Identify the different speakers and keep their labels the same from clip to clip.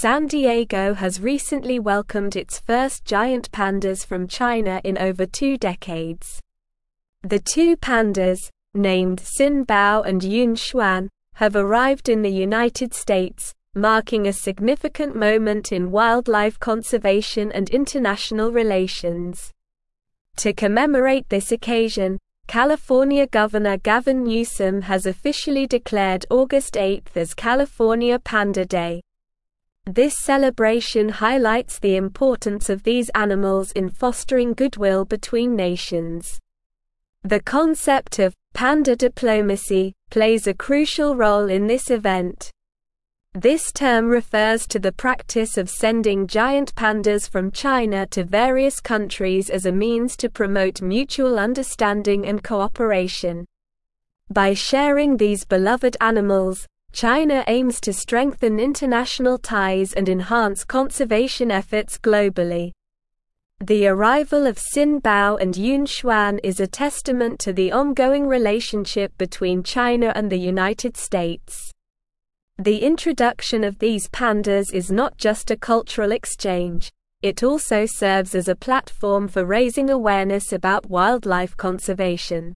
Speaker 1: San Diego has recently welcomed its first giant pandas from China in over 2 decades. The 2 pandas, named Xin Bao and Yun Xuan, have arrived in the United States, marking a significant moment in wildlife conservation and international relations. To commemorate this occasion, California Governor Gavin Newsom has officially declared August 8 as California Panda Day. This celebration highlights the importance of these animals in fostering goodwill between nations. The concept of panda diplomacy plays a crucial role in this event. This term refers to the practice of sending giant pandas from China to various countries as a means to promote mutual understanding and cooperation. By sharing these beloved animals, China aims to strengthen international ties and enhance conservation efforts globally. The arrival of Xin Bao and Yun Xuan is a testament to the ongoing relationship between China and the United States. The introduction of these pandas is not just a cultural exchange, it also serves as a platform for raising awareness about wildlife conservation.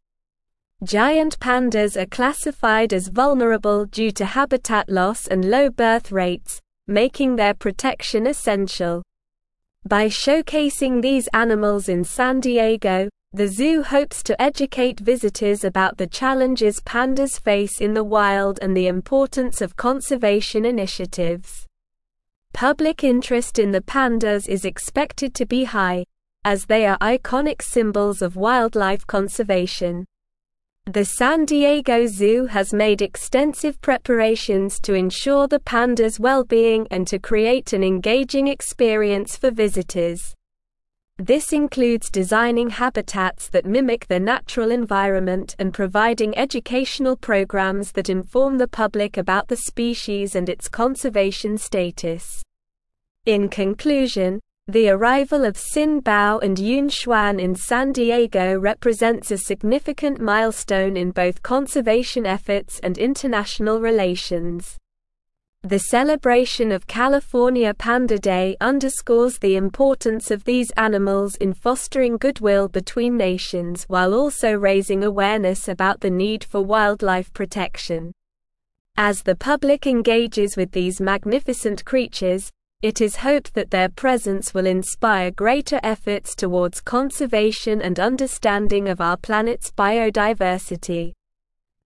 Speaker 1: Giant pandas are classified as vulnerable due to habitat loss and low birth rates, making their protection essential. By showcasing these animals in San Diego, the zoo hopes to educate visitors about the challenges pandas face in the wild and the importance of conservation initiatives. Public interest in the pandas is expected to be high, as they are iconic symbols of wildlife conservation. The San Diego Zoo has made extensive preparations to ensure the pandas' well-being and to create an engaging experience for visitors. This includes designing habitats that mimic the natural environment and providing educational programs that inform the public about the species and its conservation status. In conclusion, the arrival of Xin Bao and Yun Xuan in San Diego represents a significant milestone in both conservation efforts and international relations. The celebration of California Panda Day underscores the importance of these animals in fostering goodwill between nations while also raising awareness about the need for wildlife protection. As the public engages with these magnificent creatures, it is hoped that their presence will inspire greater efforts towards conservation and understanding of our planet's biodiversity.